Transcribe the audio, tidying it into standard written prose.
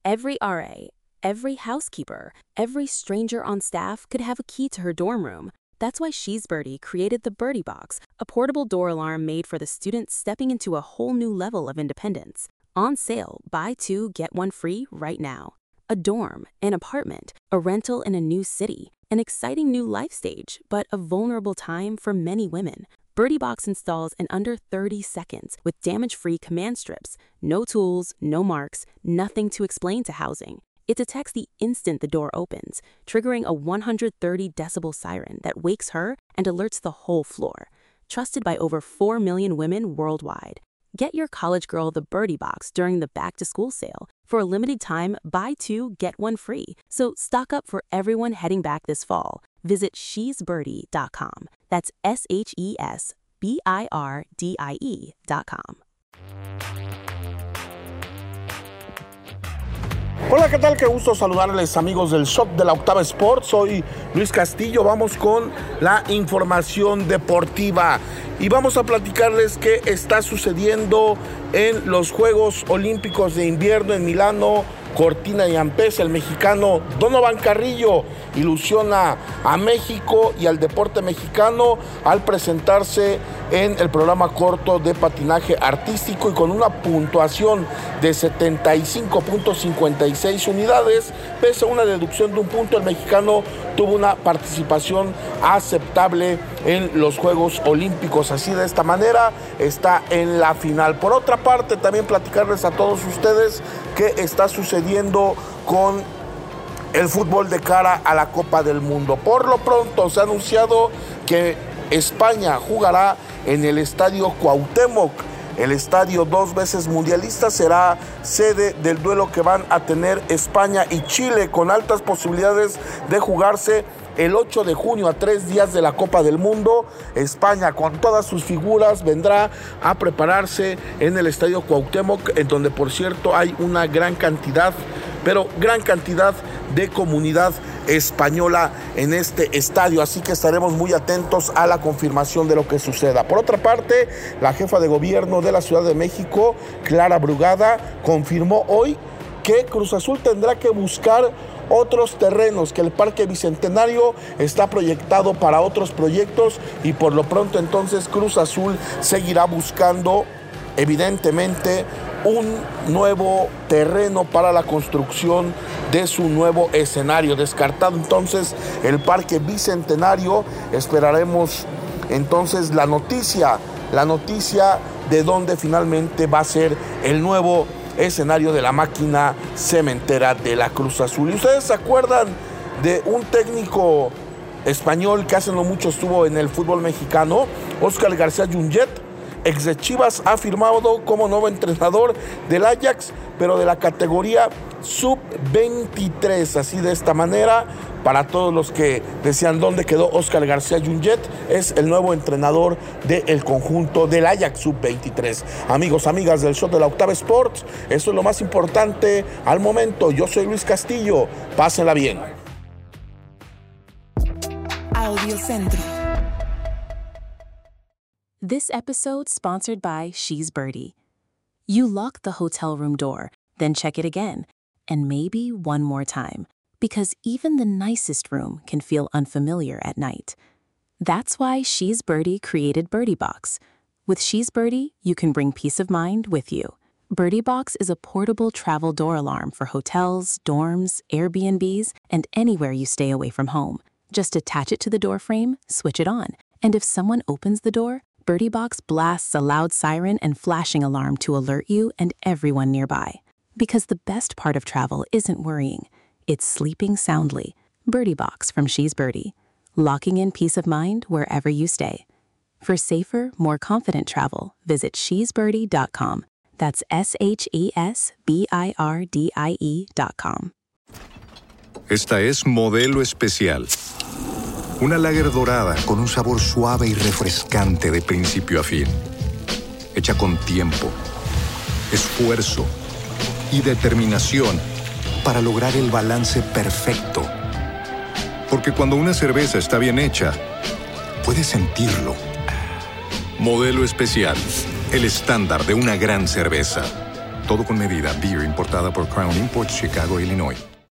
Every RA, every housekeeper, every stranger on staff could have a key to her dorm room. That's why She's Birdie created the Birdie Box, a portable door alarm made for the students stepping into a whole new level of independence. On sale, buy 2, get 1 free right now. A dorm, an apartment, a rental in a new city, an exciting new life stage, but a vulnerable time for many women. Birdie Box installs in under 30 seconds with damage-free command strips. No tools, no marks, nothing to explain to housing. It detects the instant the door opens, triggering a 130 decibel siren that wakes her and alerts the whole floor. Trusted by over 4 million women worldwide. Get your college girl the Birdie Box during the back-to-school sale. For a limited time, buy 2, get 1 free. So stock up for everyone heading back this fall. Visit shesbirdie.com. That's SHESBIRDIE.com. Hola, ¿qué tal? Qué gusto saludarles, amigos del Shot de la Octava Sports. Soy Luis Castillo. Vamos con la información deportiva y vamos a platicarles qué está sucediendo en los Juegos Olímpicos de Invierno en Milano, Cortina y Ampez. El mexicano Donovan Carrillo ilusiona a México y al deporte mexicano al presentarse en el programa corto de patinaje artístico y con una puntuación de 75.56 unidades, pese a una deducción de un punto. El mexicano tuvo una participación aceptable en los Juegos Olímpicos. Así, de esta manera está en la final. Por otra parte, también platicarles a todos ustedes qué está sucediendo con el fútbol de cara a la Copa del Mundo. Por lo pronto se ha anunciado que España jugará en el Estadio Cuauhtémoc. El estadio 2 veces mundialista será sede del duelo que van a tener España y Chile, con altas posibilidades de jugarse el 8 de junio, a 3 días de la Copa del Mundo. España, con todas sus figuras, vendrá a prepararse en el Estadio Cuauhtémoc, en donde, por cierto, hay una gran cantidad de comunidad española en este estadio, así que estaremos muy atentos a la confirmación de lo que suceda. Por otra parte, la jefa de gobierno de la Ciudad de México, Clara Brugada, confirmó hoy que Cruz Azul tendrá que buscar otros terrenos, que el Parque Bicentenario está proyectado para otros proyectos y por lo pronto entonces Cruz Azul seguirá buscando evidentemente un nuevo terreno para la construcción de su nuevo escenario. Descartado entonces el Parque Bicentenario, esperaremos entonces la noticia de dónde finalmente va a ser el nuevo escenario de la máquina cementera de la Cruz Azul. ¿Y ustedes se acuerdan de un técnico español que hace no mucho estuvo en el fútbol mexicano? Óscar García Junget, ex de Chivas, ha firmado como nuevo entrenador del Ajax, pero de la categoría sub-23. Así, de esta manera, para todos los que decían dónde quedó Óscar García Junget, es el nuevo entrenador del conjunto del Ajax sub-23. Amigos, amigas del Show de la Octava Sports, eso es lo más importante al momento. Yo soy Luis Castillo, pásenla bien. Audiocentro. This episode sponsored by She's Birdie. You lock the hotel room door, then check it again, and maybe one more time, because even the nicest room can feel unfamiliar at night. That's why She's Birdie created Birdie Box. With She's Birdie, you can bring peace of mind with you. Birdie Box is a portable travel door alarm for hotels, dorms, Airbnbs, and anywhere you stay away from home. Just attach it to the door frame, switch it on, and if someone opens the door, Birdie Box blasts a loud siren and flashing alarm to alert you and everyone nearby. Because the best part of travel isn't worrying, it's sleeping soundly. Birdie Box from She's Birdie. Locking in peace of mind wherever you stay. For safer, more confident travel, visit shesbirdie.com. That's SHESBIRDIE.com. Esta es Modelo Especial. Una lager dorada con un sabor suave y refrescante de principio a fin. Hecha con tiempo, esfuerzo y determinación para lograr el balance perfecto. Porque cuando una cerveza está bien hecha, puedes sentirlo. Modelo Especial, el estándar de una gran cerveza. Todo con medida. Beer importada por Crown Imports, Chicago, Illinois.